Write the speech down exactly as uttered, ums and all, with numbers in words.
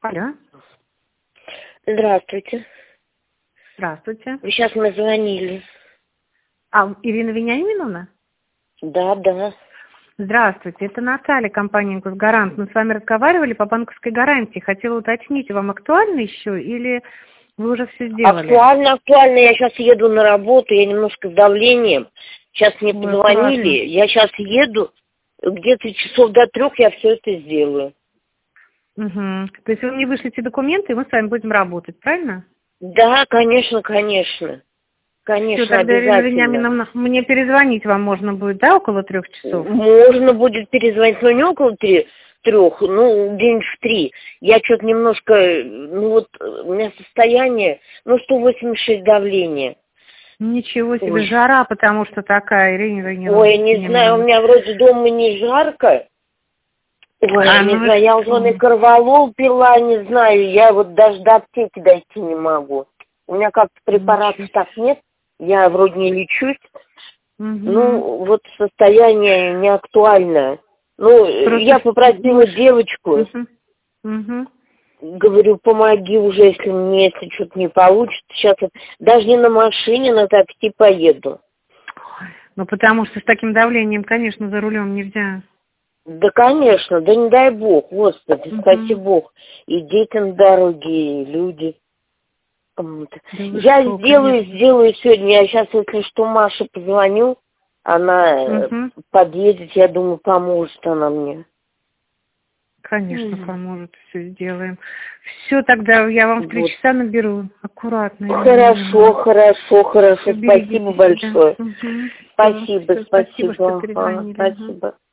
Алло. Здравствуйте. Здравствуйте. Вы сейчас мы звонили. А, Ирина Вениаминовна? Да, да. Здравствуйте, это Наталья, компания «Госгарант». Мы с вами разговаривали по банковской гарантии. Хотела уточнить, вам актуально еще или вы уже все сделали? Актуально, актуально. Я сейчас еду на работу, я немножко с давлением. Сейчас мне Ой, позвонили, аккуратно. я сейчас еду, где-то часов до трех я все это сделаю. Угу. То есть вы мне вышлите документы, и мы с вами будем работать, правильно? Да, конечно, конечно. Все, Конечно, тогда, Ирина обязательно. Вениаминовна, мне перезвонить вам можно будет, да, около трех часов? Можно будет перезвонить, но не около три, трех, ну, день в три. Я что-то немножко, ну вот, у меня состояние, ну, сто восемьдесят шесть давление. Ничего себе, Ой. жара, потому что такая, Ирина Вениаминовна. Ой, не знаю, у меня вроде дома не жарко. Ой, А, не ну вы знаю, я что? уже и корвалол пила, не знаю, я вот даже до аптеки дойти не могу. У меня как-то препаратов так нет, я вроде не лечусь. Угу. Ну, вот состояние не актуальное. Ну, Просто я попросила мы- девочку, Угу. Угу. говорю, помоги уже, если мне, если что-то не получится. Сейчас вот даже не на машине, на такси поеду. Ну, потому что с таким давлением, конечно, за рулем нельзя. Да, конечно, да не дай бог, Господи, Угу. спаси Бог. И детям дороги, и люди. Вот. Да вы Я что, сделаю, конечно. сделаю сегодня. Я сейчас, если что, Маше позвоню. Она э, Угу. подъедет, я думаю, поможет она мне. Конечно, М. поможет, все сделаем. Все, тогда я вам в три Вот. часа наберу. Аккуратно. Ирина Хорошо, Ивановна. хорошо, хорошо. Всё, берегите Спасибо себя. большое. Угу. Спасибо, Все, спасибо, что спасибо. Ага, перезвонили. Угу. спасибо.